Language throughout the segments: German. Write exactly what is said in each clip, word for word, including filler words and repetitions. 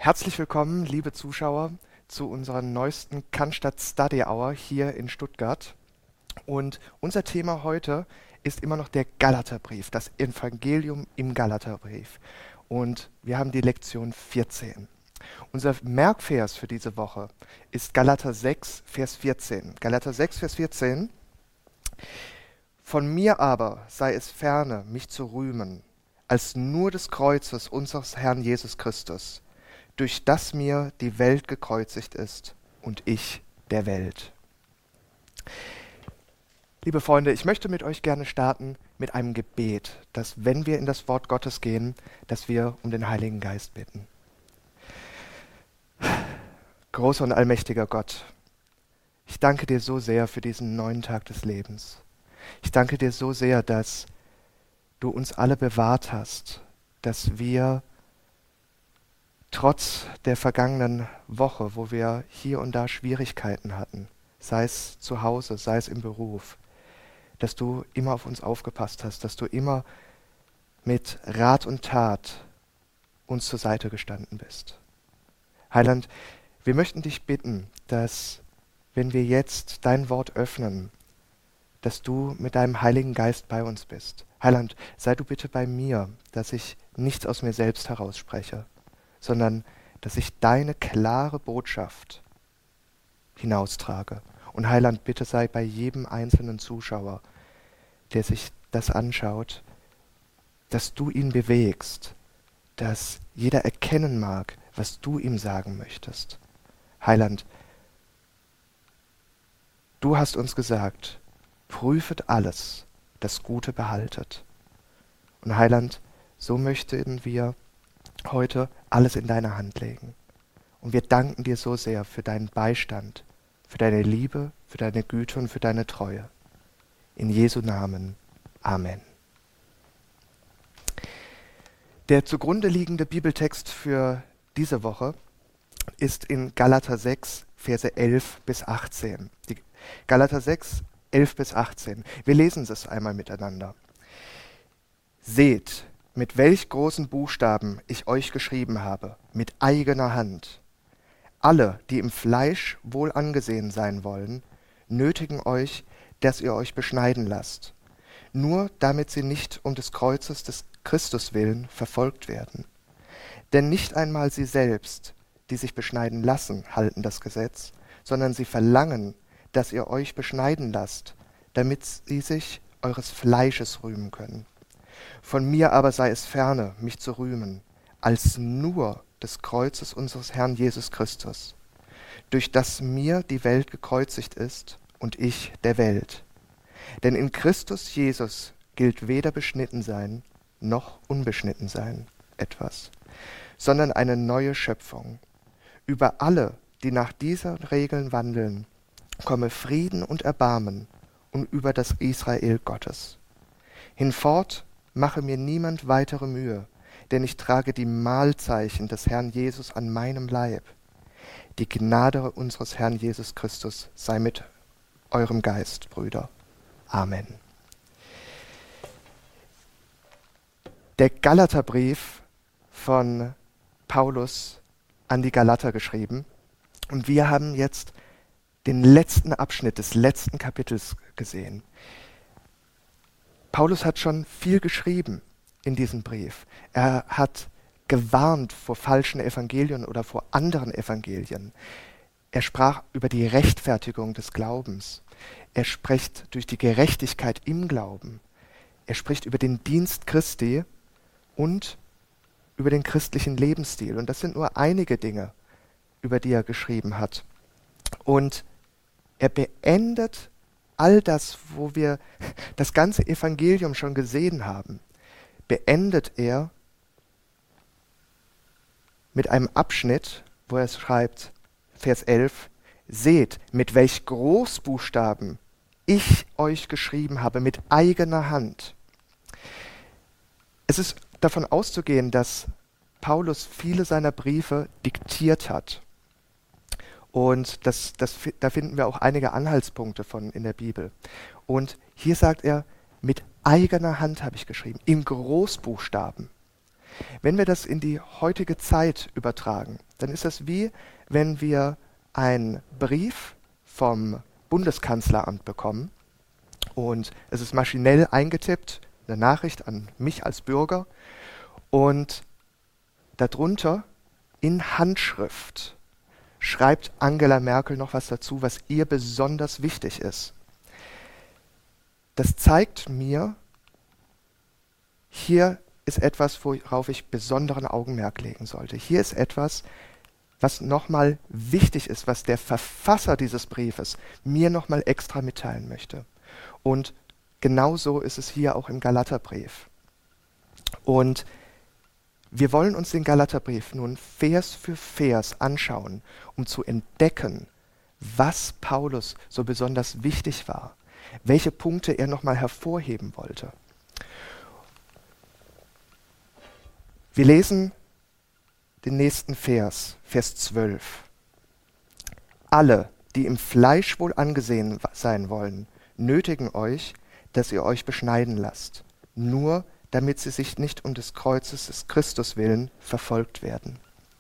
Herzlich willkommen, liebe Zuschauer, zu unserer neuesten Cannstatt Study Hour hier in Stuttgart. Und unser Thema heute ist immer noch der Galaterbrief, das Evangelium im Galaterbrief. Und wir haben die Lektion vierzehn. Unser Merkvers für diese Woche ist Galater sechs, Vers vierzehn. Galater sechs, Vers vierzehn. Von mir aber sei es ferne, mich zu rühmen, als nur des Kreuzes unseres Herrn Jesus Christus, durch das mir die Welt gekreuzigt ist und ich der Welt. Liebe Freunde, ich möchte mit euch gerne starten mit einem Gebet, dass, wenn wir in das Wort Gottes gehen, dass wir um den Heiligen Geist bitten. Großer und allmächtiger Gott, ich danke dir so sehr für diesen neuen Tag des Lebens. Ich danke dir so sehr, dass du uns alle bewahrt hast, dass wir trotz der vergangenen Woche, wo wir hier und da Schwierigkeiten hatten, sei es zu Hause, sei es im Beruf, dass du immer auf uns aufgepasst hast, dass du immer mit Rat und Tat uns zur Seite gestanden bist. Heiland, wir möchten dich bitten, dass, wenn wir jetzt dein Wort öffnen, dass du mit deinem Heiligen Geist bei uns bist. Heiland, sei du bitte bei mir, dass ich nichts aus mir selbst herausspreche, sondern dass ich deine klare Botschaft hinaustrage. Und Heiland, bitte sei bei jedem einzelnen Zuschauer, der sich das anschaut, dass du ihn bewegst, dass jeder erkennen mag, was du ihm sagen möchtest. Heiland, du hast uns gesagt, prüfet alles, das Gute behaltet. Und Heiland, so möchten wir heute alles in deine Hand legen. Und wir danken dir so sehr für deinen Beistand, für deine Liebe, für deine Güte und für deine Treue. In Jesu Namen. Amen. Der zugrunde liegende Bibeltext für diese Woche ist in Galater sechs, Verse elf bis achtzehn. Die Galater sechs, elf bis achtzehn. Wir lesen es einmal miteinander. Seht, mit welch großen Buchstaben ich euch geschrieben habe, mit eigener Hand. Alle, die im Fleisch wohl angesehen sein wollen, nötigen euch, dass ihr euch beschneiden lasst, nur damit sie nicht um des Kreuzes des Christus willen verfolgt werden. Denn nicht einmal sie selbst, die sich beschneiden lassen, halten das Gesetz, sondern sie verlangen, dass ihr euch beschneiden lasst, damit sie sich eures Fleisches rühmen können. Von mir aber sei es ferne, mich zu rühmen, als nur des Kreuzes unseres Herrn Jesus Christus, durch das mir die Welt gekreuzigt ist und ich der Welt. Denn in Christus Jesus gilt weder beschnitten sein, noch unbeschnitten sein etwas, sondern eine neue Schöpfung. Über alle, die nach diesen Regeln wandeln, komme Frieden und Erbarmen und über das Israel Gottes. Hinfort mache mir niemand weitere Mühe, denn ich trage die Mahlzeichen des Herrn Jesus an meinem Leib. Die Gnade unseres Herrn Jesus Christus sei mit eurem Geist, Brüder. Amen. Der Galaterbrief von Paulus an die Galater geschrieben. Und wir haben jetzt den letzten Abschnitt des letzten Kapitels gesehen. Paulus hat schon viel geschrieben in diesem Brief. Er hat gewarnt vor falschen Evangelien oder vor anderen Evangelien. Er sprach über die Rechtfertigung des Glaubens. Er spricht durch die Gerechtigkeit im Glauben. Er spricht über den Dienst Christi und über den christlichen Lebensstil. Und das sind nur einige Dinge, über die er geschrieben hat. Und er beendet all das, wo wir das ganze Evangelium schon gesehen haben, beendet er mit einem Abschnitt, wo er schreibt, Vers elf, seht, mit welch Großbuchstaben ich euch geschrieben habe, mit eigener Hand. Es ist davon auszugehen, dass Paulus viele seiner Briefe diktiert hat. Und das, das, da finden wir auch einige Anhaltspunkte von in der Bibel. Und hier sagt er, mit eigener Hand habe ich geschrieben, in Großbuchstaben. Wenn wir das in die heutige Zeit übertragen, dann ist das wie, wenn wir einen Brief vom Bundeskanzleramt bekommen und es ist maschinell eingetippt, eine Nachricht an mich als Bürger und darunter in Handschrift schreibt Angela Merkel noch was dazu, was ihr besonders wichtig ist. Das zeigt mir, hier ist etwas, worauf ich besonderen Augenmerk legen sollte. Hier ist etwas, was nochmal wichtig ist, was der Verfasser dieses Briefes mir nochmal extra mitteilen möchte. Und genauso ist es hier auch im Galaterbrief. Und wir wollen uns den Galaterbrief nun Vers für Vers anschauen, um zu entdecken, was Paulus so besonders wichtig war, welche Punkte er nochmal hervorheben wollte. Wir lesen den nächsten Vers, Vers zwölf. Alle, die im Fleisch wohl angesehen sein wollen, nötigen euch, dass ihr euch beschneiden lasst, nur damit sie sich nicht um des Kreuzes des Christus willen verfolgt werden.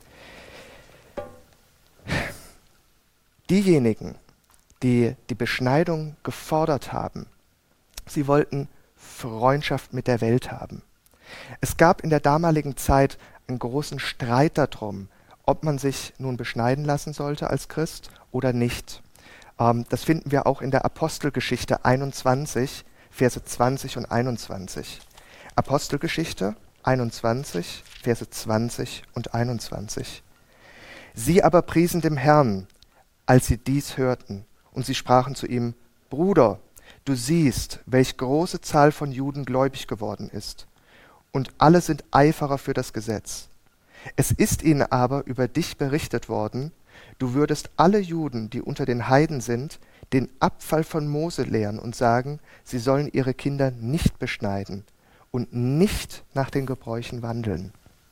Diejenigen, die die Beschneidung gefordert haben, sie wollten Freundschaft mit der Welt haben. Es gab in der damaligen Zeit einen großen Streit darum, ob man sich nun beschneiden lassen sollte als Christ oder nicht. Ähm, das finden wir auch in der Apostelgeschichte einundzwanzig, Verse zwanzig und einundzwanzig. Apostelgeschichte einundzwanzig, Verse zwanzig und einundzwanzig. Sie aber priesen dem Herrn, als sie dies hörten, und sie sprachen zu ihm: Bruder, du siehst, welch große Zahl von Juden gläubig geworden ist, und alle sind Eiferer für das Gesetz. Es ist ihnen aber über dich berichtet worden, du würdest alle Juden, die unter den Heiden sind, den Abfall von Mose lehren und sagen, sie sollen ihre Kinder nicht beschneiden und nicht nach den Gebräuchen wandeln.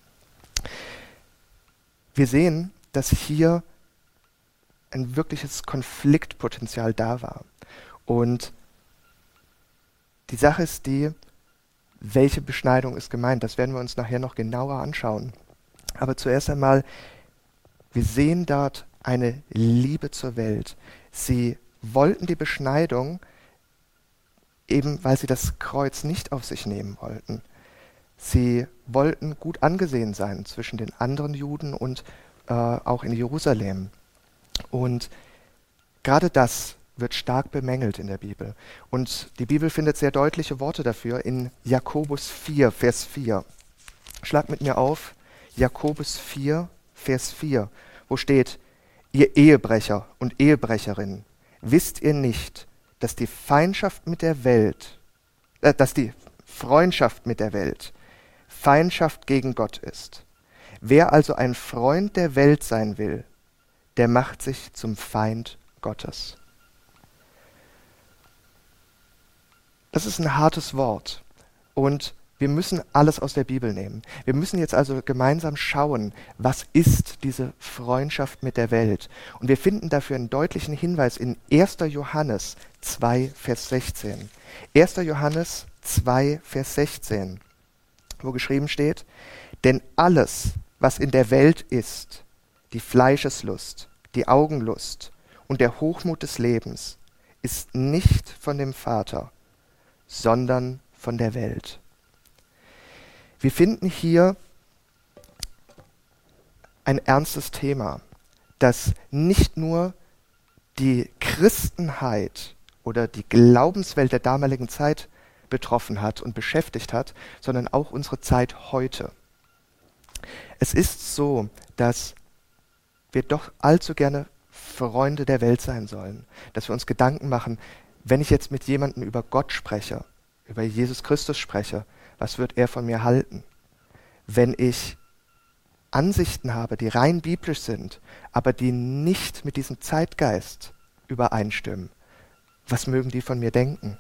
Wir sehen, dass hier ein wirkliches Konfliktpotenzial da war. Und die Sache ist die, welche Beschneidung ist gemeint? Das werden wir uns nachher noch genauer anschauen. Aber zuerst einmal, wir sehen dort eine Liebe zur Welt. Sie wollten die Beschneidung, eben weil sie das Kreuz nicht auf sich nehmen wollten. Sie wollten gut angesehen sein zwischen den anderen Juden und äh, auch in Jerusalem. Und gerade das wird stark bemängelt in der Bibel. Und die Bibel findet sehr deutliche Worte dafür in Jakobus vier, Vers vier. Schlag mit mir auf, Jakobus vier, Vers vier, wo steht: Ihr Ehebrecher und Ehebrecherinnen, wisst ihr nicht, dass die Feindschaft mit der Welt, äh, dass die Freundschaft mit der Welt Feindschaft gegen Gott ist? Wer also ein Freund der Welt sein will, der macht sich zum Feind Gottes. Das ist ein hartes Wort und wir müssen alles aus der Bibel nehmen. Wir müssen jetzt also gemeinsam schauen, was ist diese Freundschaft mit der Welt? Und wir finden dafür einen deutlichen Hinweis in erster Johannes zwei, Vers sechzehn. erster Johannes zwei, Vers sechzehn, wo geschrieben steht: Denn alles, was in der Welt ist, die Fleischeslust, die Augenlust und der Hochmut des Lebens, ist nicht von dem Vater, sondern von der Welt. Wir finden hier ein ernstes Thema, das nicht nur die Christenheit oder die Glaubenswelt der damaligen Zeit betroffen hat und beschäftigt hat, sondern auch unsere Zeit heute. Es ist so, dass wir doch allzu gerne Freunde der Welt sein sollen, dass wir uns Gedanken machen, wenn ich jetzt mit jemandem über Gott spreche, über Jesus Christus spreche, was wird er von mir halten? Wenn ich Ansichten habe, die rein biblisch sind, aber die nicht mit diesem Zeitgeist übereinstimmen, was mögen die von mir denken?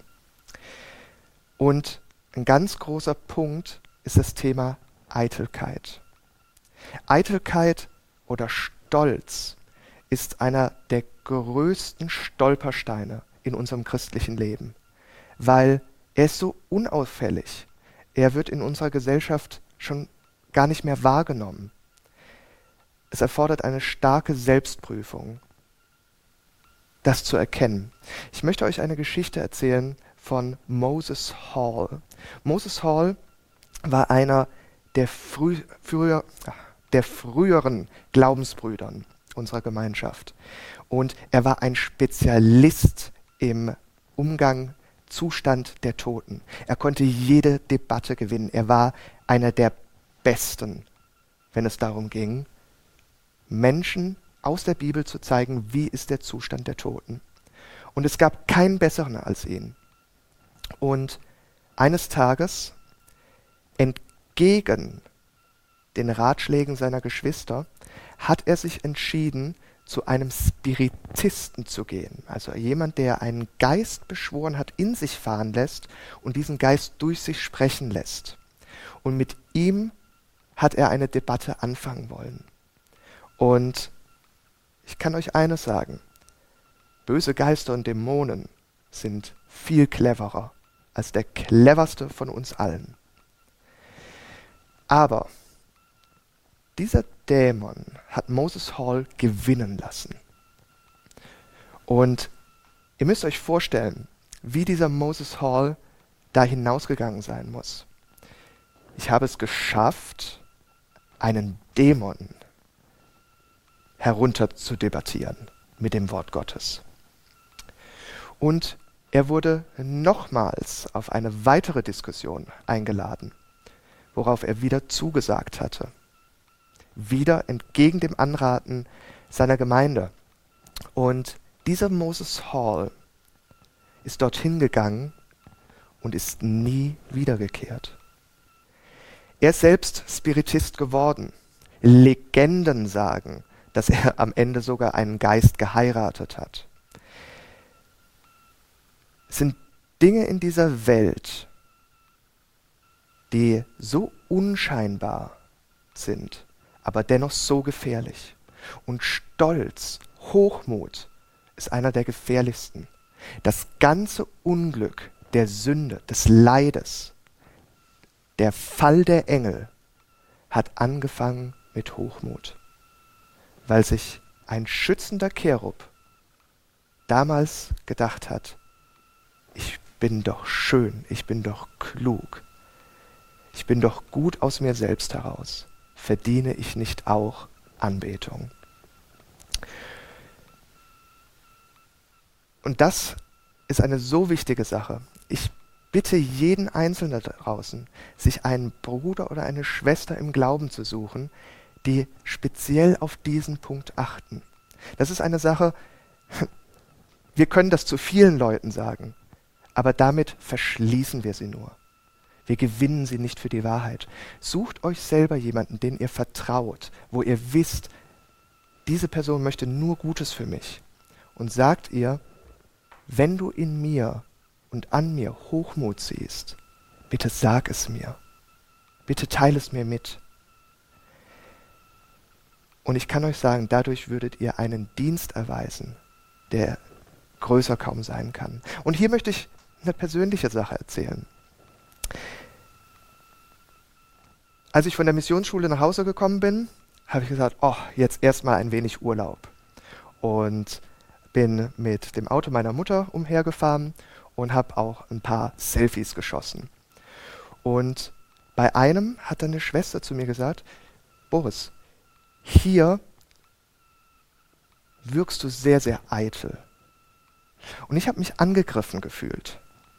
Und ein ganz großer Punkt ist das Thema Eitelkeit. Eitelkeit oder Stolz ist einer der größten Stolpersteine in unserem christlichen Leben, weil er ist so unauffällig. Er wird in unserer Gesellschaft schon gar nicht mehr wahrgenommen. Es erfordert eine starke Selbstprüfung, das zu erkennen. Ich möchte euch eine Geschichte erzählen von Moses Hall. Moses Hall war einer der, früh, früher, der früheren Glaubensbrüdern unserer Gemeinschaft. Und er war ein Spezialist im Umgang, Zustand der Toten. Er konnte jede Debatte gewinnen. Er war einer der Besten, wenn es darum ging, Menschen aus der Bibel zu zeigen, wie ist der Zustand der Toten. Und es gab keinen besseren als ihn. Und eines Tages, entgegen den Ratschlägen seiner Geschwister, hat er sich entschieden, zu einem Spiritisten zu gehen. Also jemand, der einen Geist beschworen hat, in sich fahren lässt und diesen Geist durch sich sprechen lässt. Und mit ihm hat er eine Debatte anfangen wollen. Und ich kann euch eines sagen, böse Geister und Dämonen sind viel cleverer als der cleverste von uns allen. Aber dieser Dämon hat Moses Hall gewinnen lassen. Und ihr müsst euch vorstellen, wie dieser Moses Hall da hinausgegangen sein muss. Ich habe es geschafft, einen Dämon herunter zu debattieren mit dem Wort Gottes. Und er wurde nochmals auf eine weitere Diskussion eingeladen, worauf er wieder zugesagt hatte. Wieder entgegen dem Anraten seiner Gemeinde. Und dieser Moses Hall ist dorthin gegangen und ist nie wiedergekehrt. Er ist selbst Spiritist geworden. Legenden sagen, dass er am Ende sogar einen Geist geheiratet hat. Es sind Dinge in dieser Welt, die so unscheinbar sind, aber dennoch so gefährlich. Und Stolz, Hochmut ist einer der gefährlichsten. Das ganze Unglück der Sünde, des Leides, der Fall der Engel hat angefangen mit Hochmut, weil sich ein schützender Cherub damals gedacht hat, ich bin doch schön, ich bin doch klug, ich bin doch gut aus mir selbst heraus. Verdiene ich nicht auch Anbetung? Und das ist eine so wichtige Sache. Ich bitte jeden Einzelnen da draußen, sich einen Bruder oder eine Schwester im Glauben zu suchen, die speziell auf diesen Punkt achten. Das ist eine Sache, wir können das zu vielen Leuten sagen, aber damit verschließen wir sie nur. Wir gewinnen sie nicht für die Wahrheit. Sucht euch selber jemanden, den ihr vertraut, wo ihr wisst, diese Person möchte nur Gutes für mich. Und sagt ihr, wenn du in mir und an mir Hochmut siehst, bitte sag es mir. Bitte teile es mir mit. Und ich kann euch sagen, dadurch würdet ihr einen Dienst erweisen, der größer kaum sein kann. Und hier möchte ich eine persönliche Sache erzählen. Als ich von der Missionsschule nach Hause gekommen bin, habe ich gesagt, oh, jetzt erstmal ein wenig Urlaub. Und bin mit dem Auto meiner Mutter umhergefahren und habe auch ein paar Selfies geschossen. Und bei einem hat dann eine Schwester zu mir gesagt, Boris, hier wirkst du sehr, sehr eitel. Und ich habe mich angegriffen gefühlt.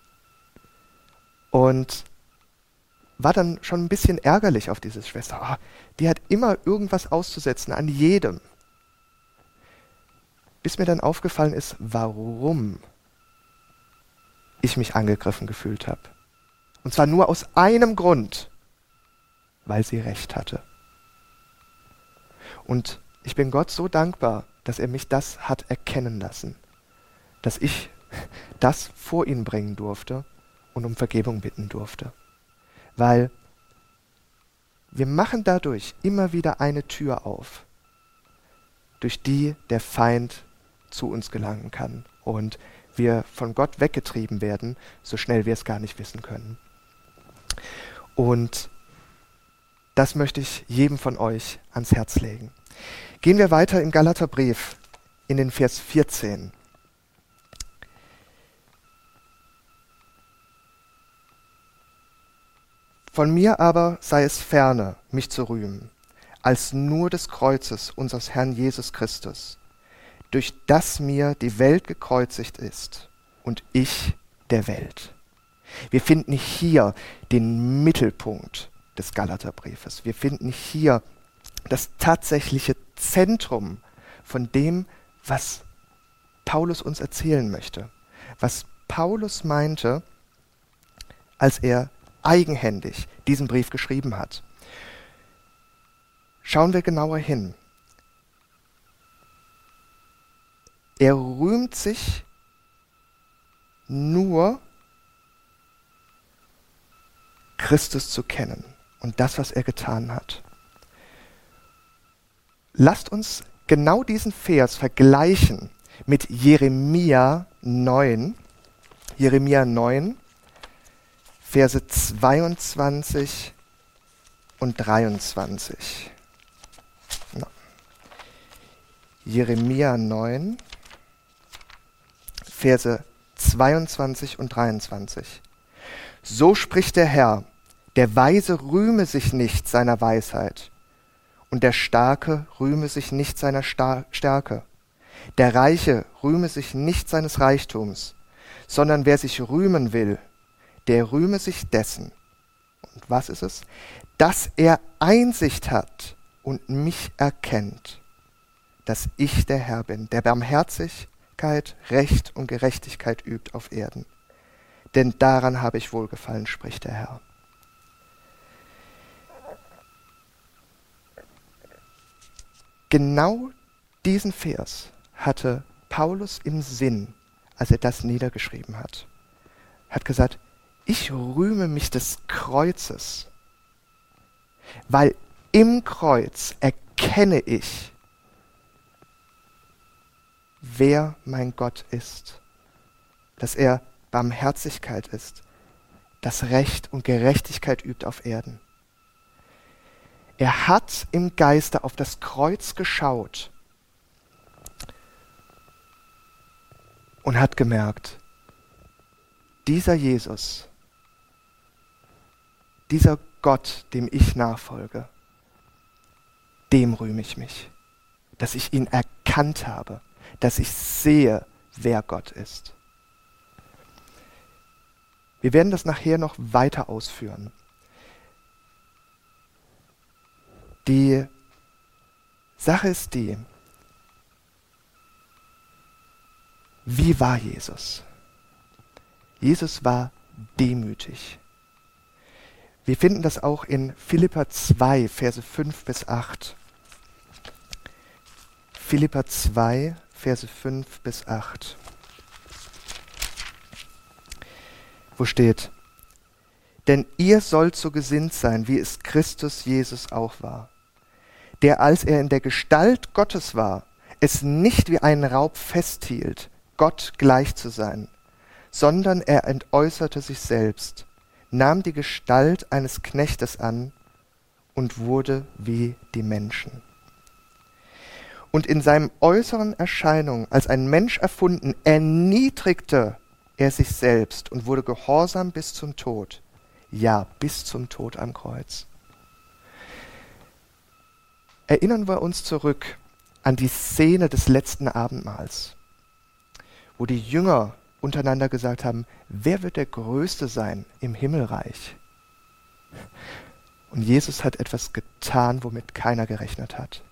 Und war dann schon ein bisschen ärgerlich auf diese Schwester. Oh, die hat immer irgendwas auszusetzen, an jedem. Bis mir dann aufgefallen ist, warum ich mich angegriffen gefühlt habe. Und zwar nur aus einem Grund, weil sie recht hatte. Und ich bin Gott so dankbar, dass er mich das hat erkennen lassen, dass ich das vor ihn bringen durfte und um Vergebung bitten durfte. Weil wir machen dadurch immer wieder eine Tür auf, durch die der Feind zu uns gelangen kann und wir von Gott weggetrieben werden, so schnell wir es gar nicht wissen können. Und das möchte ich jedem von euch ans Herz legen. Gehen wir weiter im Galaterbrief in den Vers vierzehn. Von mir aber sei es ferne, mich zu rühmen, als nur des Kreuzes unseres Herrn Jesus Christus, durch das mir die Welt gekreuzigt ist und ich der Welt. Wir finden hier den Mittelpunkt des Galaterbriefes. Wir finden hier das tatsächliche Zentrum von dem, was Paulus uns erzählen möchte. Was Paulus meinte, als er eigenhändig diesen Brief geschrieben hat. Schauen wir genauer hin. Er rühmt sich nur, Christus zu kennen und das, was er getan hat. Lasst uns genau diesen Vers vergleichen mit Jeremia neun. Jeremia neun, Verse zweiundzwanzig und dreiundzwanzig. No. Jeremia neun, Verse zweiundzwanzig und dreiundzwanzig. So spricht der Herr, der Weise rühme sich nicht seiner Weisheit, und der Starke rühme sich nicht seiner Star- Stärke. Der Reiche rühme sich nicht seines Reichtums, sondern wer sich rühmen will, der rühme sich dessen. Und was ist es? Dass er Einsicht hat und mich erkennt, dass ich der Herr bin, der Barmherzigkeit, Recht und Gerechtigkeit übt auf Erden. Denn daran habe ich wohlgefallen, spricht der Herr. Genau diesen Vers hatte Paulus im Sinn, als er das niedergeschrieben hat. Er hat gesagt, ich rühme mich des Kreuzes, weil im Kreuz erkenne ich, wer mein Gott ist, dass er Barmherzigkeit ist, das Recht und Gerechtigkeit übt auf Erden. Er hat im Geiste auf das Kreuz geschaut und hat gemerkt, dieser Jesus, dieser Gott, dem ich nachfolge, dem rühme ich mich, dass ich ihn erkannt habe, dass ich sehe, wer Gott ist. Wir werden das nachher noch weiter ausführen. Die Sache ist die, wie war Jesus? Jesus war demütig. Wir finden das auch in Philipper zwei, Verse fünf bis acht. Philipper zwei, Verse fünf bis acht. Wo steht, denn ihr sollt so gesinnt sein, wie es Christus Jesus auch war, der, als er in der Gestalt Gottes war, es nicht wie einen Raub festhielt, Gott gleich zu sein, sondern er entäußerte sich selbst, nahm die Gestalt eines Knechtes an und wurde wie die Menschen. Und in seinem äußeren Erscheinung als ein Mensch erfunden, erniedrigte er sich selbst und wurde gehorsam bis zum Tod, ja, bis zum Tod am Kreuz. Erinnern wir uns zurück an die Szene des letzten Abendmahls, wo die Jünger untereinander gesagt haben, wer wird der Größte sein im Himmelreich? Und Jesus hat etwas getan, womit keiner gerechnet hat.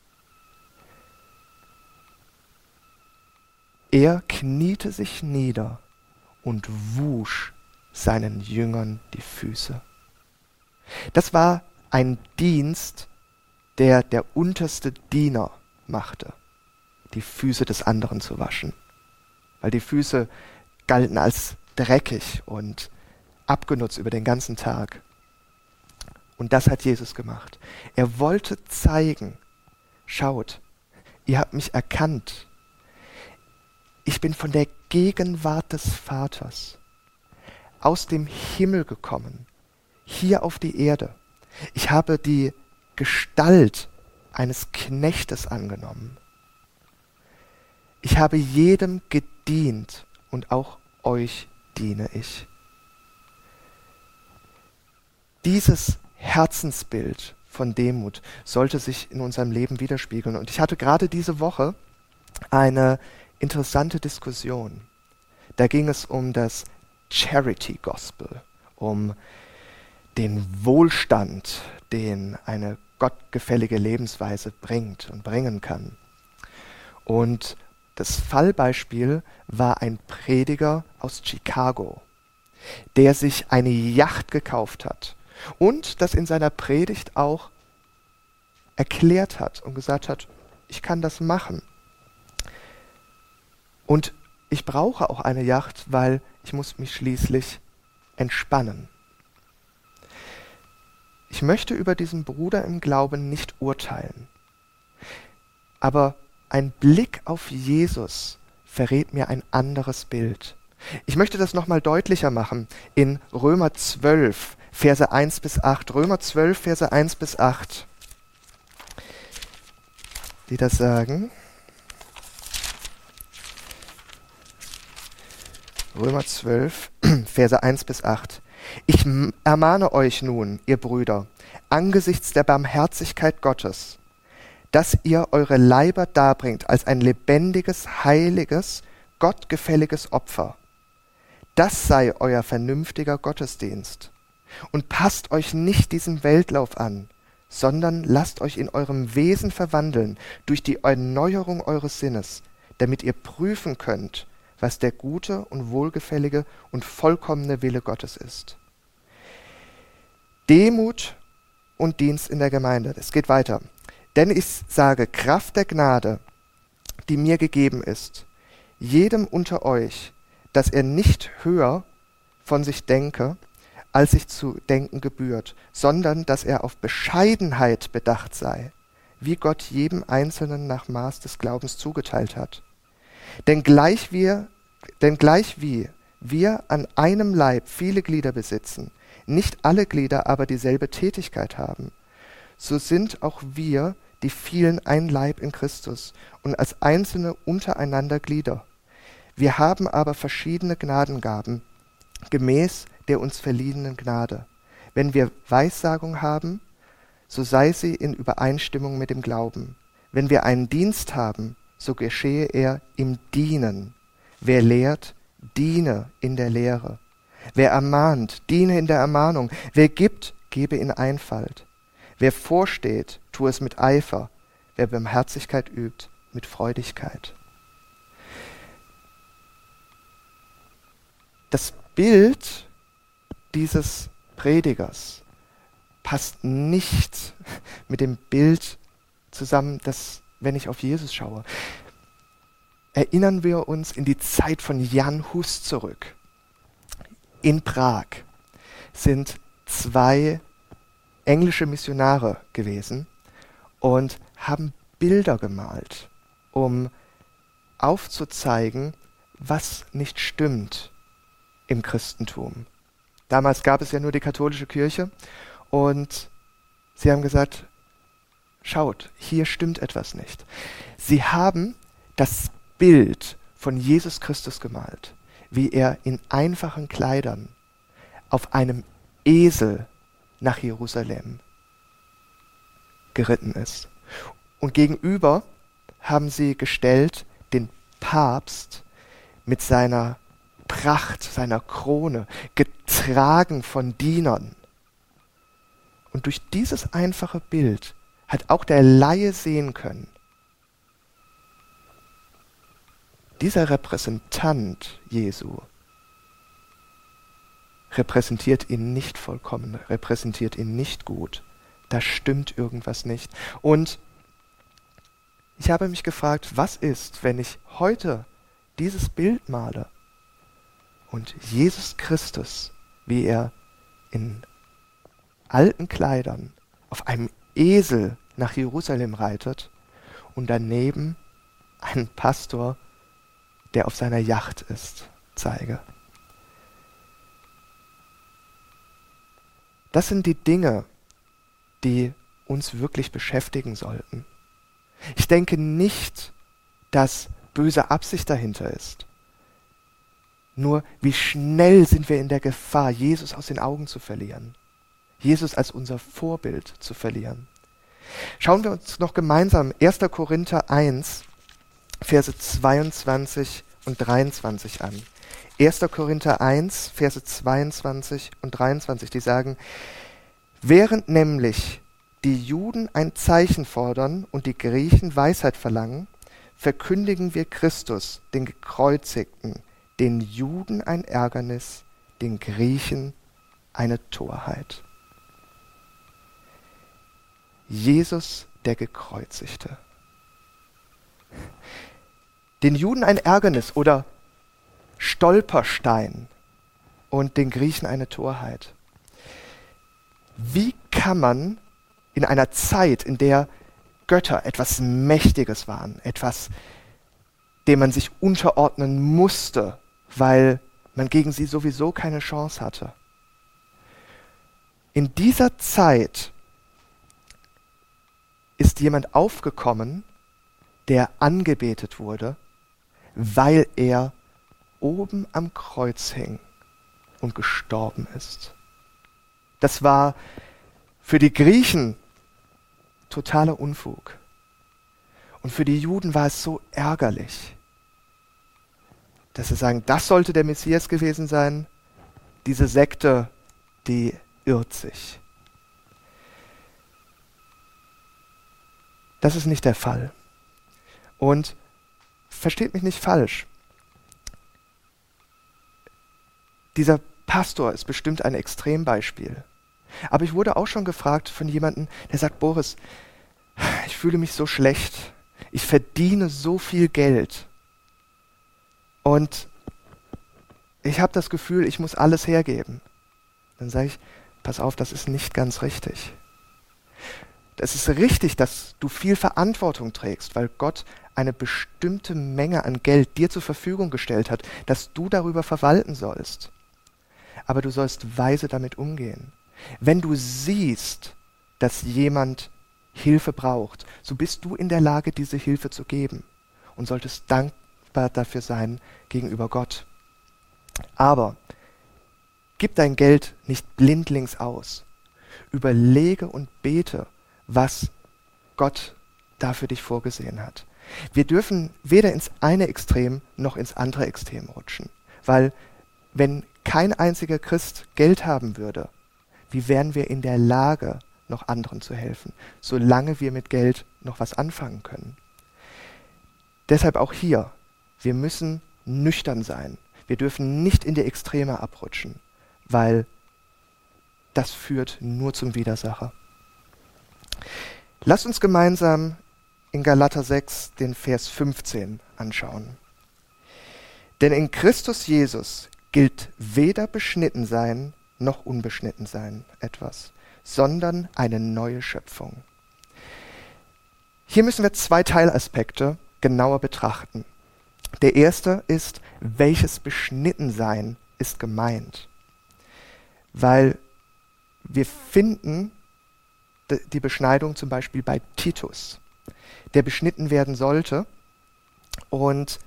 Er kniete sich nieder und wusch seinen Jüngern die Füße. Das war ein Dienst, der der unterste Diener machte, die Füße des anderen zu waschen. Weil die Füße galten als dreckig und abgenutzt über den ganzen Tag. Und das hat Jesus gemacht. Er wollte zeigen, schaut, ihr habt mich erkannt. Ich bin von der Gegenwart des Vaters aus dem Himmel gekommen, hier auf die Erde. Ich habe die Gestalt eines Knechtes angenommen. Ich habe jedem gedient und auch euch diene ich. Dieses Herzensbild von Demut sollte sich in unserem Leben widerspiegeln. Und ich hatte gerade diese Woche eine interessante Diskussion. Da ging es um das Charity Gospel, um den Wohlstand, den eine gottgefällige Lebensweise bringt und bringen kann. Und das Fallbeispiel war ein Prediger aus Chicago, der sich eine Yacht gekauft hat und das in seiner Predigt auch erklärt hat und gesagt hat, ich kann das machen. Und ich brauche auch eine Yacht, weil ich muss mich schließlich entspannen. Ich möchte über diesen Bruder im Glauben nicht urteilen, aber ein Blick auf Jesus verrät mir ein anderes Bild. Ich möchte das nochmal deutlicher machen in Römer zwölf, Verse eins bis acht. Römer zwölf, Verse eins bis acht. Die das sagen. Römer zwölf, Verse eins bis acht. Ich ermahne euch nun, ihr Brüder, angesichts der Barmherzigkeit Gottes, dass ihr eure Leiber darbringt als ein lebendiges, heiliges, gottgefälliges Opfer. Das sei euer vernünftiger Gottesdienst. Und passt euch nicht diesem Weltlauf an, sondern lasst euch in eurem Wesen verwandeln durch die Erneuerung eures Sinnes, damit ihr prüfen könnt, was der gute und wohlgefällige und vollkommene Wille Gottes ist. Demut und Dienst in der Gemeinde. Es geht weiter. Denn ich sage, Kraft der Gnade, die mir gegeben ist, jedem unter euch, dass er nicht höher von sich denke, als sich zu denken gebührt, sondern dass er auf Bescheidenheit bedacht sei, wie Gott jedem Einzelnen nach Maß des Glaubens zugeteilt hat. Denn gleich wir, denn gleich wie wir an einem Leib viele Glieder besitzen, nicht alle Glieder aber dieselbe Tätigkeit haben, so sind auch wir, die vielen, ein Leib in Christus und als Einzelne untereinander Glieder. Wir haben aber verschiedene Gnadengaben, gemäß der uns verliehenen Gnade. Wenn wir Weissagung haben, so sei sie in Übereinstimmung mit dem Glauben. Wenn wir einen Dienst haben, so geschehe er im Dienen. Wer lehrt, diene in der Lehre. Wer ermahnt, diene in der Ermahnung. Wer gibt, gebe in Einfalt. Wer vorsteht, tue es mit Eifer. Wer Barmherzigkeit übt, mit Freudigkeit. Das Bild dieses Predigers passt nicht mit dem Bild zusammen, das, wenn ich auf Jesus schaue. Erinnern wir uns in die Zeit von Jan Hus zurück. In Prag sind zwei englische Missionare gewesen und haben Bilder gemalt, um aufzuzeigen, was nicht stimmt im Christentum. Damals gab es ja nur die katholische Kirche und sie haben gesagt, schaut, hier stimmt etwas nicht. Sie haben das Bild von Jesus Christus gemalt, wie er in einfachen Kleidern auf einem Esel nach Jerusalem geritten ist. Und gegenüber haben sie gestellt den Papst mit seiner Pracht, seiner Krone, getragen von Dienern. Und durch dieses einfache Bild hat auch der Laie sehen können, dieser Repräsentant Jesu repräsentiert ihn nicht vollkommen, repräsentiert ihn nicht gut. Da stimmt irgendwas nicht. Und ich habe mich gefragt, was ist, wenn ich heute dieses Bild male und Jesus Christus, wie er in alten Kleidern auf einem Esel nach Jerusalem reitet und daneben einen Pastor, der auf seiner Yacht ist, zeige. Das sind die Dinge, die uns wirklich beschäftigen sollten. Ich denke nicht, dass böse Absicht dahinter ist. Nur wie schnell sind wir in der Gefahr, Jesus aus den Augen zu verlieren. Jesus als unser Vorbild zu verlieren. Schauen wir uns noch gemeinsam erster Korinther eins, Verse zweiundzwanzig und dreiundzwanzig an. erster Korinther eins, Verse zweiundzwanzig und dreiundzwanzig, die sagen, während nämlich die Juden ein Zeichen fordern und die Griechen Weisheit verlangen, verkündigen wir Christus, den Gekreuzigten, den Juden ein Ärgernis, den Griechen eine Torheit. Jesus, der Gekreuzigte. Den Juden ein Ärgernis oder Stolperstein und den Griechen eine Torheit. Wie kann man in einer Zeit, in der Götter etwas Mächtiges waren, etwas, dem man sich unterordnen musste, weil man gegen sie sowieso keine Chance hatte. In dieser Zeit ist jemand aufgekommen, der angebetet wurde, weil er oben am Kreuz hing und gestorben ist. Das war für die Griechen totaler Unfug. Und für die Juden war es so ärgerlich, dass sie sagen, das sollte der Messias gewesen sein. Diese Sekte, die irrt sich. Das ist nicht der Fall. Und versteht mich nicht falsch. Dieser Pastor ist bestimmt ein Extrembeispiel. Aber ich wurde auch schon gefragt von jemandem, der sagt, Boris, ich fühle mich so schlecht. Ich verdiene so viel Geld. Und ich habe das Gefühl, ich muss alles hergeben. Dann sage ich, pass auf, das ist nicht ganz richtig. Es ist richtig, dass du viel Verantwortung trägst, weil Gott eine bestimmte Menge an Geld dir zur Verfügung gestellt hat, dass du darüber verwalten sollst. Aber du sollst weise damit umgehen. Wenn du siehst, dass jemand Hilfe braucht, so bist du in der Lage, diese Hilfe zu geben und solltest dankbar dafür sein gegenüber Gott. Aber gib dein Geld nicht blindlings aus. Überlege und bete, was Gott da für dich vorgesehen hat. Wir dürfen weder ins eine Extrem noch ins andere Extrem rutschen, weil wenn kein einziger Christ Geld haben würde, wie wären wir in der Lage, noch anderen zu helfen, solange wir mit Geld noch was anfangen können? Deshalb auch hier, wir müssen nüchtern sein. Wir dürfen nicht in die Extreme abrutschen, weil das führt nur zum Widersacher. Lasst uns gemeinsam in Galater sechs den Vers fünfzehn anschauen. Denn in Christus Jesus gilt weder beschnitten sein noch unbeschnitten sein etwas, sondern eine neue Schöpfung. Hier müssen wir zwei Teilaspekte genauer betrachten. Der erste ist, welches Beschnittensein ist gemeint? Weil wir finden die Beschneidung zum Beispiel bei Titus, der beschnitten werden sollte und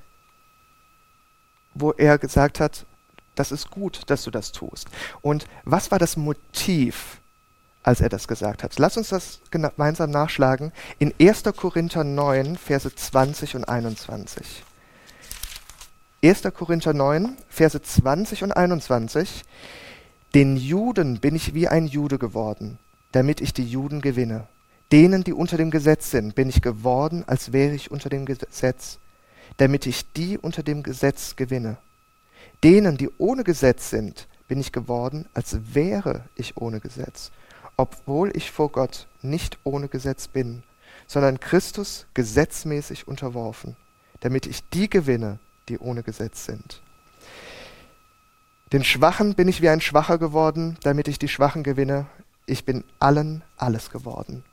wo er gesagt hat, das ist gut, dass du das tust. Und was war das Motiv, als er das gesagt hat? Lass uns das gemeinsam nachschlagen in erster Korinther neun, Verse zwanzig und einundzwanzig. erster Korinther neun, Verse zwanzig und einundzwanzig. Den Juden bin ich wie ein Jude geworden, damit ich die Juden gewinne. Denen, die unter dem Gesetz sind, bin ich geworden, als wäre ich unter dem Gesetz, damit ich die unter dem Gesetz gewinne. Denen, die ohne Gesetz sind, bin ich geworden, als wäre ich ohne Gesetz, obwohl ich vor Gott nicht ohne Gesetz bin, sondern Christus gesetzmäßig unterworfen, damit ich die gewinne, die ohne Gesetz sind. Den Schwachen bin ich wie ein Schwacher geworden, damit ich die Schwachen gewinne. Ich bin allen alles geworden.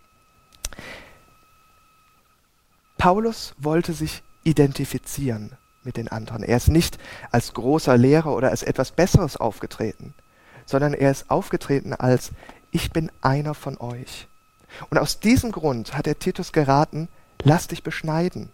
Paulus wollte sich identifizieren mit den anderen. Er ist nicht als großer Lehrer oder als etwas Besseres aufgetreten, sondern er ist aufgetreten als, ich bin einer von euch. Und aus diesem Grund hat er Titus geraten, lass dich beschneiden,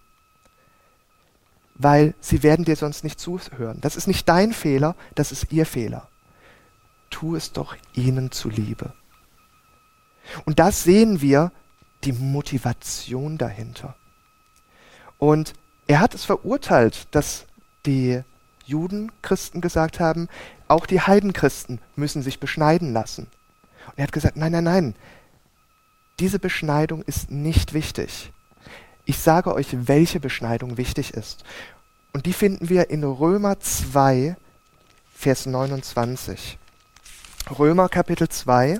weil sie werden dir sonst nicht zuhören. Das ist nicht dein Fehler, das ist ihr Fehler. Tu es doch ihnen zuliebe. Und da sehen wir die Motivation dahinter. Und er hat es verurteilt, dass die Juden, Christen gesagt haben, auch die Heidenchristen müssen sich beschneiden lassen. Und er hat gesagt, nein, nein, nein, diese Beschneidung ist nicht wichtig. Ich sage euch, welche Beschneidung wichtig ist. Und die finden wir in Römer zwei, Vers neunundzwanzig. Römer Kapitel zwei,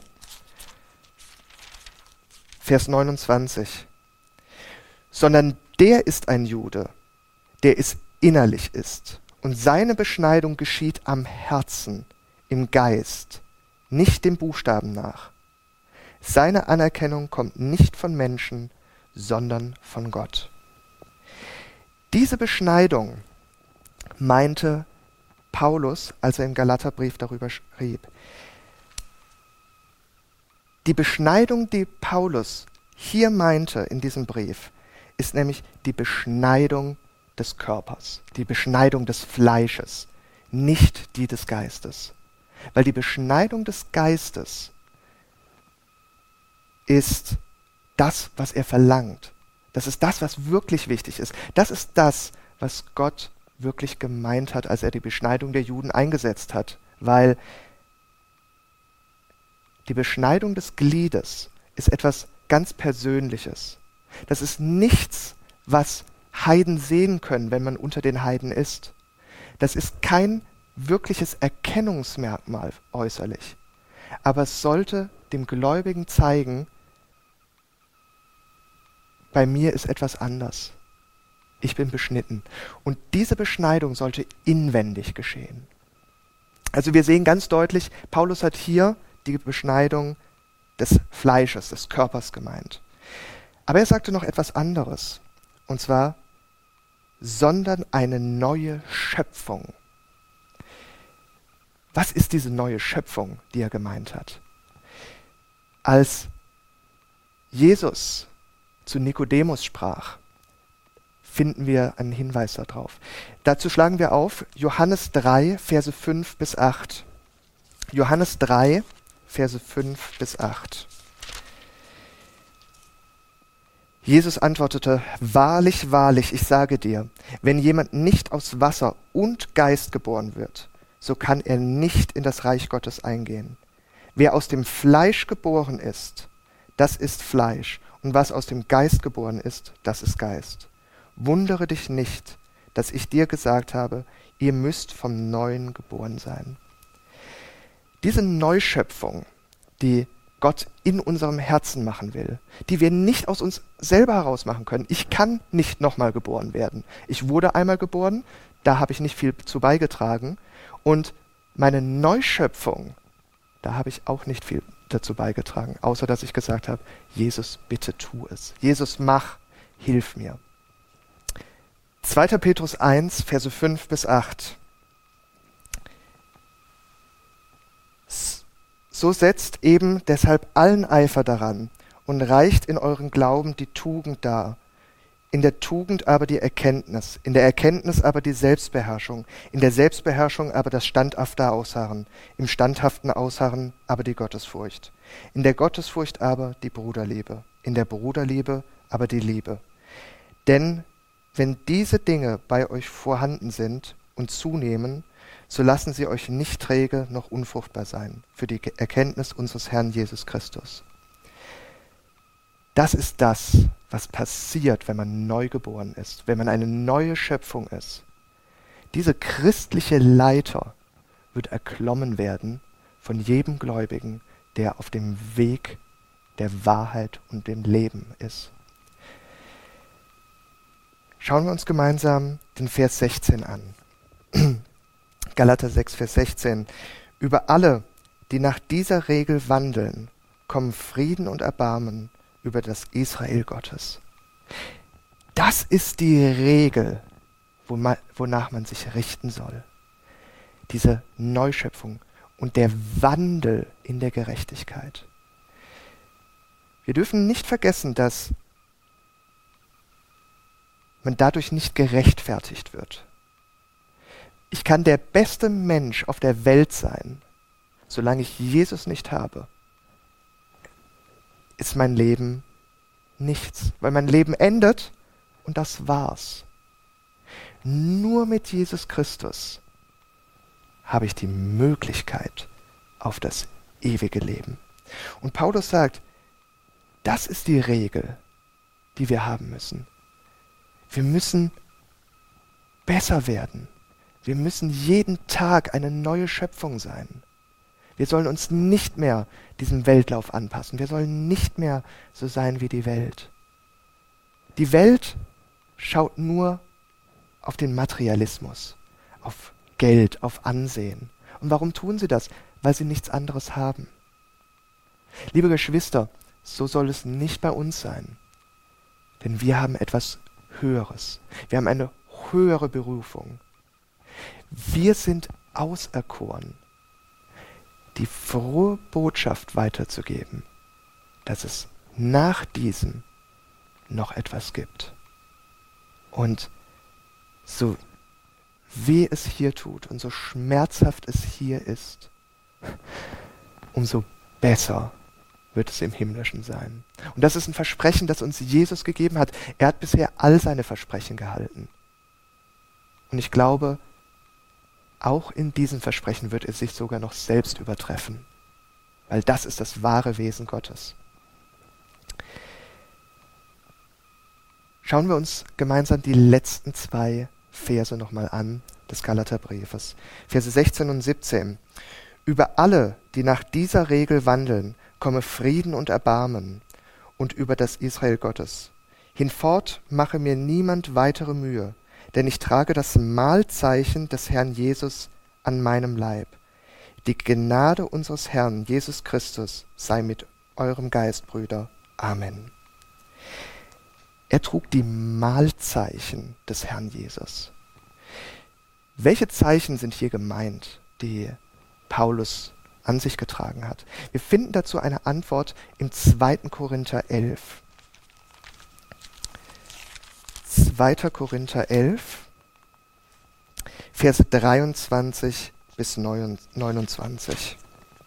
Vers neunundzwanzig. Sondern der ist ein Jude, der es innerlich ist. Und seine Beschneidung geschieht am Herzen, im Geist, nicht dem Buchstaben nach. Seine Anerkennung kommt nicht von Menschen, sondern von Gott. Diese Beschneidung meinte Paulus, als er im Galaterbrief darüber schrieb. Die Beschneidung, die Paulus hier meinte in diesem Brief, ist nämlich die Beschneidung des Körpers, die Beschneidung des Fleisches, nicht die des Geistes. Weil die Beschneidung des Geistes ist das, was er verlangt. Das ist das, was wirklich wichtig ist. Das ist das, was Gott wirklich gemeint hat, als er die Beschneidung der Juden eingesetzt hat. Weil die Beschneidung des Gliedes ist etwas ganz Persönliches. Das ist nichts, was Heiden sehen können, wenn man unter den Heiden ist. Das ist kein wirkliches Erkennungsmerkmal äußerlich. Aber es sollte dem Gläubigen zeigen, bei mir ist etwas anders. Ich bin beschnitten. Und diese Beschneidung sollte inwendig geschehen. Also wir sehen ganz deutlich, Paulus hat hier die Beschneidung des Fleisches, des Körpers gemeint. Aber er sagte noch etwas anderes. Und zwar, sondern eine neue Schöpfung. Was ist diese neue Schöpfung, die er gemeint hat? Als Jesus zu Nikodemus sprach, finden wir einen Hinweis darauf. Dazu schlagen wir auf Johannes drei, Verse fünf bis acht. Johannes drei, Verse fünf bis acht. Jesus antwortete, wahrlich, wahrlich, ich sage dir, wenn jemand nicht aus Wasser und Geist geboren wird, so kann er nicht in das Reich Gottes eingehen. Wer aus dem Fleisch geboren ist, das ist Fleisch, und was aus dem Geist geboren ist, das ist Geist. Wundere dich nicht, dass ich dir gesagt habe, ihr müsst vom Neuen geboren sein. Diese Neuschöpfung, die Gott in unserem Herzen machen will, die wir nicht aus uns selber heraus machen können. Ich kann nicht nochmal geboren werden. Ich wurde einmal geboren, da habe ich nicht viel zu beigetragen. Und meine Neuschöpfung, da habe ich auch nicht viel dazu beigetragen, außer dass ich gesagt habe, Jesus, bitte tu es. Jesus, mach, hilf mir. zweiter Petrus eins, Verse fünf bis acht. So setzt eben deshalb allen Eifer daran und reicht in euren Glauben die Tugend dar, in der Tugend aber die Erkenntnis, in der Erkenntnis aber die Selbstbeherrschung, in der Selbstbeherrschung aber das standhafte Ausharren, im standhaften Ausharren aber die Gottesfurcht, in der Gottesfurcht aber die Bruderliebe, in der Bruderliebe aber die Liebe. Denn wenn diese Dinge bei euch vorhanden sind und zunehmen, so lassen sie euch nicht träge noch unfruchtbar sein für die Erkenntnis unseres Herrn Jesus Christus. Das ist das, was passiert, wenn man neu geboren ist, wenn man eine neue Schöpfung ist. Diese christliche Leiter wird erklommen werden von jedem Gläubigen, der auf dem Weg der Wahrheit und dem Leben ist. Schauen wir uns gemeinsam den Vers sechzehn an. Galater sechs, Vers sechzehn. Über alle, die nach dieser Regel wandeln, kommen Frieden und Erbarmen über das Israel Gottes. Das ist die Regel, wonach man sich richten soll. Diese Neuschöpfung und der Wandel in der Gerechtigkeit. Wir dürfen nicht vergessen, dass man dadurch nicht gerechtfertigt wird. Ich kann der beste Mensch auf der Welt sein, solange ich Jesus nicht habe, ist mein Leben nichts, weil mein Leben endet und das war's. Nur mit Jesus Christus habe ich die Möglichkeit auf das ewige Leben. Und Paulus sagt, das ist die Regel, die wir haben müssen. Wir müssen besser werden. Wir müssen jeden Tag eine neue Schöpfung sein. Wir sollen uns nicht mehr diesem Weltlauf anpassen. Wir sollen nicht mehr so sein wie die Welt. Die Welt schaut nur auf den Materialismus, auf Geld, auf Ansehen. Und warum tun sie das? Weil sie nichts anderes haben. Liebe Geschwister, so soll es nicht bei uns sein. Denn wir haben etwas Höheres. Wir haben eine höhere Berufung. Wir sind auserkoren, die frohe Botschaft weiterzugeben, dass es nach diesem noch etwas gibt. Und so weh es hier tut und so schmerzhaft es hier ist, umso besser wird es im Himmlischen sein. Und das ist ein Versprechen, das uns Jesus gegeben hat. Er hat bisher all seine Versprechen gehalten. Und ich glaube, auch in diesem Versprechen wird er sich sogar noch selbst übertreffen. Weil das ist das wahre Wesen Gottes. Schauen wir uns gemeinsam die letzten zwei Verse nochmal an des Galaterbriefes. Verse sechzehn und siebzehn. Über alle, die nach dieser Regel wandeln, komme Frieden und Erbarmen und über das Israel Gottes. Hinfort mache mir niemand weitere Mühe, denn ich trage das Mahlzeichen des Herrn Jesus an meinem Leib. Die Gnade unseres Herrn Jesus Christus sei mit eurem Geist, Brüder. Amen. Er trug die Mahlzeichen des Herrn Jesus. Welche Zeichen sind hier gemeint, die Paulus an sich getragen hat? Wir finden dazu eine Antwort im zweiten Korinther elf. zweiter Korinther elf, Verse dreiundzwanzig bis neunundzwanzig.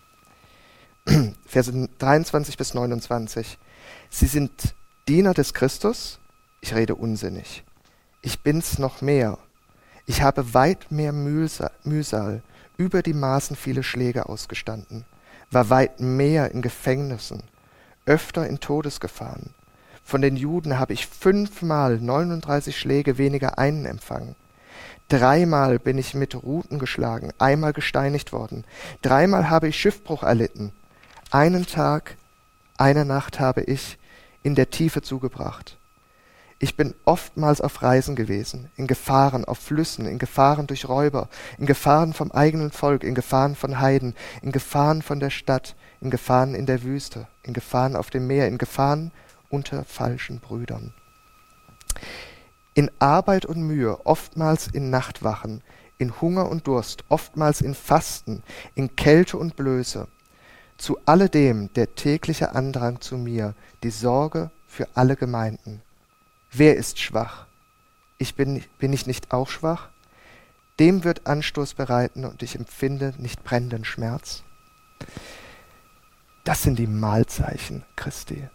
Verse dreiundzwanzig bis neunundzwanzig. Sie sind Diener des Christus, ich rede unsinnig. Ich bin's noch mehr. Ich habe weit mehr Mühsal, Mühsal, über die Maßen viele Schläge ausgestanden, war weit mehr in Gefängnissen, öfter in Todesgefahren. Von den Juden habe ich fünfmal neununddreißig Schläge weniger einen empfangen. Dreimal bin ich mit Ruten geschlagen, einmal gesteinigt worden. Dreimal habe ich Schiffbruch erlitten. Einen Tag, eine Nacht habe ich in der Tiefe zugebracht. Ich bin oftmals auf Reisen gewesen, in Gefahren auf Flüssen, in Gefahren durch Räuber, in Gefahren vom eigenen Volk, in Gefahren von Heiden, in Gefahren von der Stadt, in Gefahren in der Wüste, in Gefahren auf dem Meer, in Gefahren unter falschen Brüdern. In Arbeit und Mühe, oftmals in Nachtwachen, in Hunger und Durst, oftmals in Fasten, in Kälte und Blöße. Zu alledem der tägliche Andrang zu mir, die Sorge für alle Gemeinden. Wer ist schwach? Ich bin, bin ich nicht auch schwach? Dem wird Anstoß bereiten und ich empfinde nicht brennenden Schmerz. Das sind die Mahlzeichen Christi.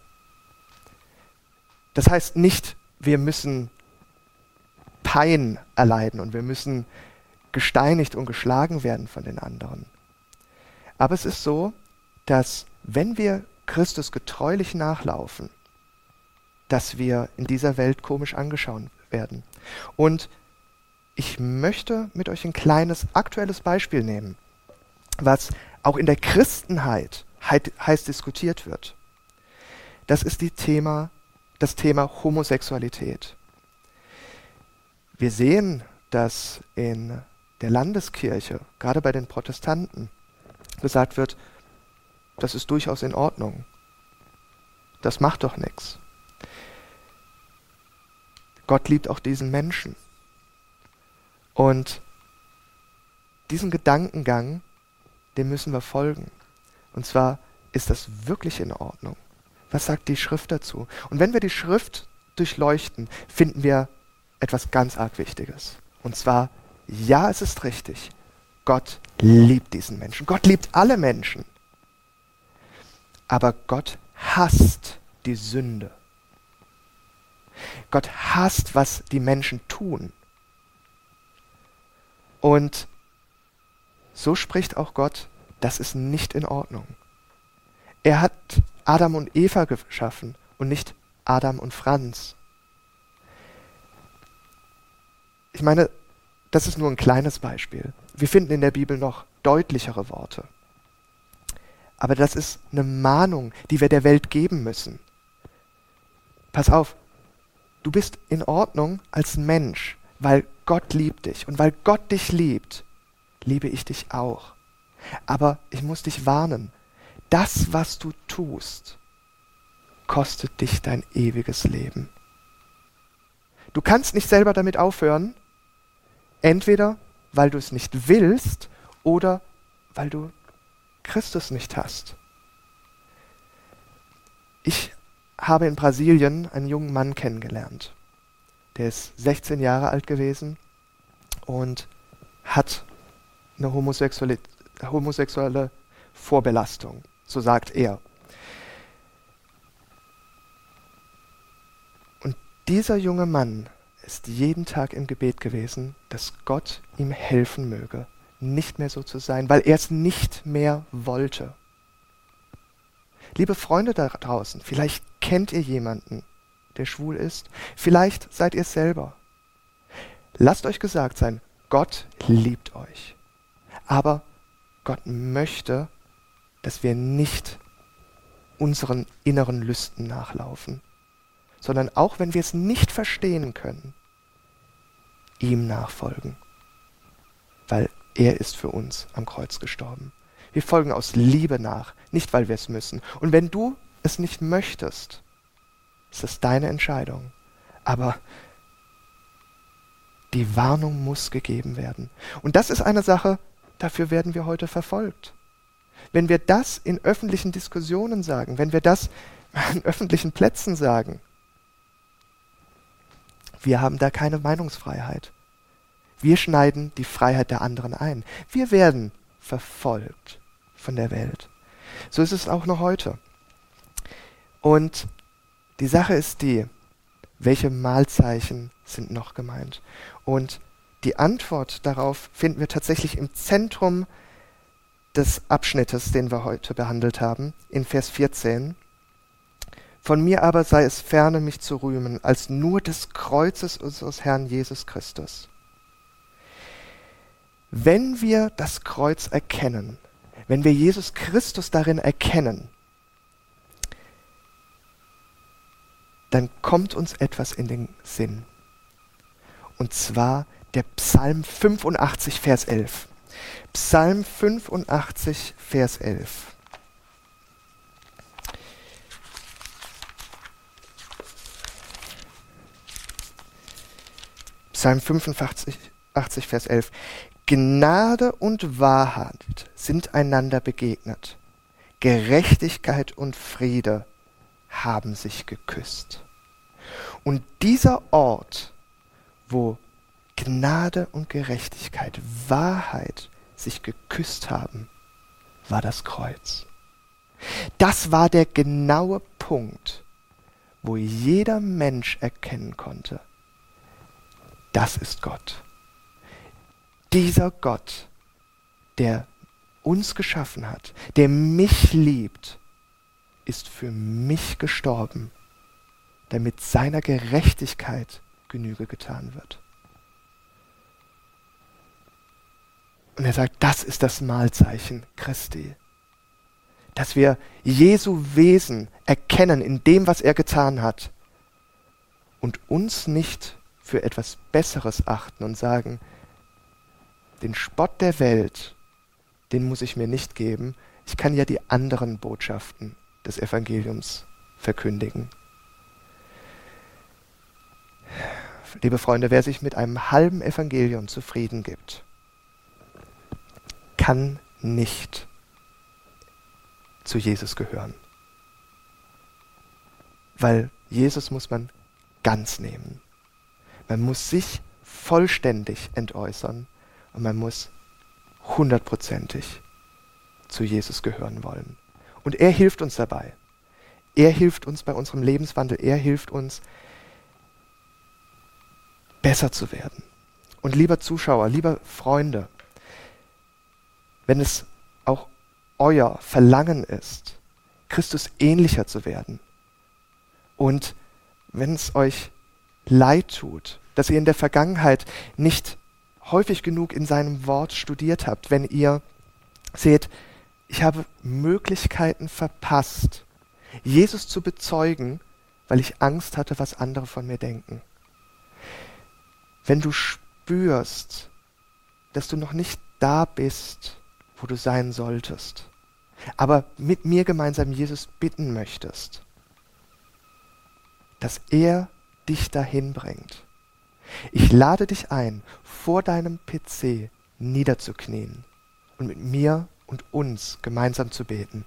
Das heißt nicht, wir müssen Pein erleiden und wir müssen gesteinigt und geschlagen werden von den anderen. Aber es ist so, dass wenn wir Christus getreulich nachlaufen, dass wir in dieser Welt komisch angeschaut werden. Und ich möchte mit euch ein kleines aktuelles Beispiel nehmen, was auch in der Christenheit heiß diskutiert wird. Das ist die Thema, das Thema Homosexualität. Wir sehen, dass in der Landeskirche, gerade bei den Protestanten, gesagt wird, das ist durchaus in Ordnung. Das macht doch nichts. Gott liebt auch diesen Menschen. Und diesen Gedankengang, dem müssen wir folgen. Und zwar ist das wirklich in Ordnung. Was sagt die Schrift dazu? Und wenn wir die Schrift durchleuchten, finden wir etwas ganz arg Wichtiges. Und zwar, ja, es ist richtig. Gott liebt diesen Menschen. Gott liebt alle Menschen. Aber Gott hasst die Sünde. Gott hasst, was die Menschen tun. Und so spricht auch Gott, das ist nicht in Ordnung. Er hat Adam und Eva geschaffen und nicht Adam und Franz. Ich meine, das ist nur ein kleines Beispiel. Wir finden in der Bibel noch deutlichere Worte. Aber das ist eine Mahnung, die wir der Welt geben müssen. Pass auf, du bist in Ordnung als Mensch, weil Gott liebt dich. Und weil Gott dich liebt, liebe ich dich auch. Aber ich muss dich warnen, das, was du tust, kostet dich dein ewiges Leben. Du kannst nicht selber damit aufhören, entweder weil du es nicht willst oder weil du Christus nicht hast. Ich habe in Brasilien einen jungen Mann kennengelernt. Der ist sechzehn Jahre alt gewesen und hat eine homosexuelle, homosexuelle Vorbelastung, so sagt er. Und dieser junge Mann ist jeden Tag im Gebet gewesen, dass Gott ihm helfen möge, nicht mehr so zu sein, weil er es nicht mehr wollte. Liebe Freunde da draußen, vielleicht kennt ihr jemanden, der schwul ist. Vielleicht seid ihr es selber. Lasst euch gesagt sein, Gott liebt euch. Aber Gott möchte, dass wir nicht unseren inneren Lüsten nachlaufen, sondern auch wenn wir es nicht verstehen können, ihm nachfolgen. Weil er ist für uns am Kreuz gestorben. Wir folgen aus Liebe nach, nicht weil wir es müssen. Und wenn du es nicht möchtest, ist das deine Entscheidung. Aber die Warnung muss gegeben werden. Und das ist eine Sache, dafür werden wir heute verfolgt. Wenn wir das in öffentlichen Diskussionen sagen, wenn wir das an öffentlichen Plätzen sagen, wir haben da keine Meinungsfreiheit. Wir schneiden die Freiheit der anderen ein. Wir werden verfolgt von der Welt. So ist es auch noch heute. Und die Sache ist die, welche Mahlzeichen sind noch gemeint? Und die Antwort darauf finden wir tatsächlich im Zentrum des Abschnittes, den wir heute behandelt haben, in Vers vierzehn. Von mir aber sei es ferne, mich zu rühmen, als nur des Kreuzes unseres Herrn Jesus Christus. Wenn wir das Kreuz erkennen, wenn wir Jesus Christus darin erkennen, dann kommt uns etwas in den Sinn. Und zwar der Psalm fünfundachtzig, Vers elf. Psalm fünfundachtzig, Vers elf. Psalm fünfundachtzig, Vers elf. Gnade und Wahrheit sind einander begegnet. Gerechtigkeit und Friede haben sich geküsst. Und dieser Ort, wo Gnade und Gerechtigkeit, Wahrheit sich geküsst haben, war das Kreuz. Das war der genaue Punkt, wo jeder Mensch erkennen konnte, das ist Gott. Dieser Gott, der uns geschaffen hat, der mich liebt, ist für mich gestorben, damit seiner Gerechtigkeit Genüge getan wird. Und er sagt, das ist das Mahlzeichen Christi. Dass wir Jesu Wesen erkennen in dem, was er getan hat und uns nicht für etwas Besseres achten und sagen, den Spott der Welt, den muss ich mir nicht geben. Ich kann ja die anderen Botschaften des Evangeliums verkündigen. Liebe Freunde, wer sich mit einem halben Evangelium zufrieden gibt, kann nicht zu Jesus gehören. weil Jesus muss man ganz nehmen. Man muss sich vollständig entäußern und man muss hundertprozentig zu Jesus gehören wollen. Und er hilft uns dabei. Er hilft uns bei unserem Lebenswandel. Er hilft uns, besser zu werden. Und lieber Zuschauer, lieber Freunde, wenn es auch euer Verlangen ist, Christus ähnlicher zu werden, und wenn es euch leid tut, dass ihr in der Vergangenheit nicht häufig genug in seinem Wort studiert habt, wenn ihr seht, ich habe Möglichkeiten verpasst, Jesus zu bezeugen, weil ich Angst hatte, was andere von mir denken. Wenn du spürst, dass du noch nicht da bist, wo du sein solltest, aber mit mir gemeinsam Jesus bitten möchtest, dass er dich dahin bringt. Ich lade dich ein, vor deinem P C niederzuknien und mit mir und uns gemeinsam zu beten.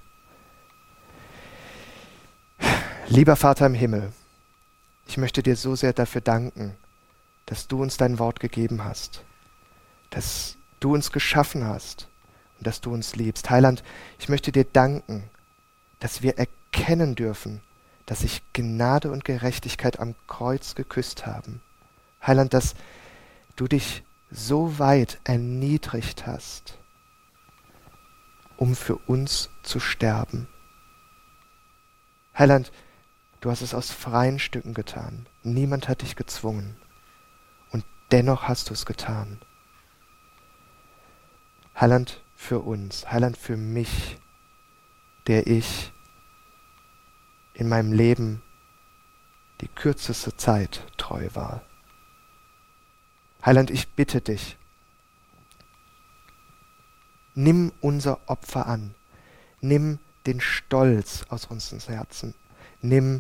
Lieber Vater im Himmel, ich möchte dir so sehr dafür danken, dass du uns dein Wort gegeben hast, dass du uns geschaffen hast und dass du uns liebst. Heiland, ich möchte dir danken, dass wir erkennen dürfen, dass sich Gnade und Gerechtigkeit am Kreuz geküsst haben. Heiland, dass du dich so weit erniedrigt hast, um für uns zu sterben. Heiland, du hast es aus freien Stücken getan. Niemand hat dich gezwungen. Und dennoch hast du es getan. Heiland für uns, Heiland für mich, der ich in meinem Leben die kürzeste Zeit treu war. Heiland, ich bitte dich, nimm unser Opfer an, nimm den Stolz aus unseren Herzen, nimm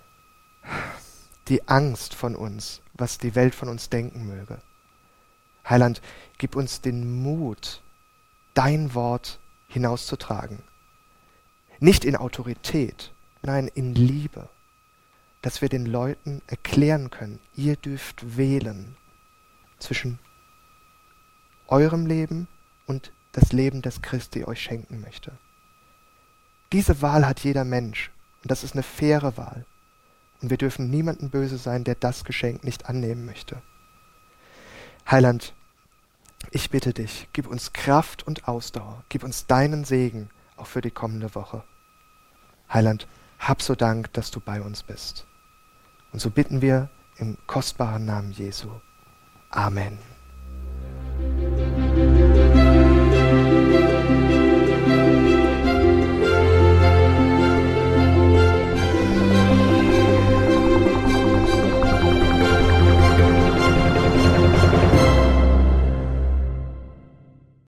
die Angst von uns, was die Welt von uns denken möge. Heiland, gib uns den Mut, dein Wort hinauszutragen. Nicht in Autorität, nein, in Liebe, dass wir den Leuten erklären können, ihr dürft wählen zwischen eurem Leben und das Leben, das Christi euch schenken möchte. Diese Wahl hat jeder Mensch und das ist eine faire Wahl. Und wir dürfen niemandem böse sein, der das Geschenk nicht annehmen möchte. Heiland, ich bitte dich, gib uns Kraft und Ausdauer, gib uns deinen Segen auch für die kommende Woche. Heiland, hab so Dank, dass du bei uns bist. Und so bitten wir im kostbaren Namen Jesu. Amen.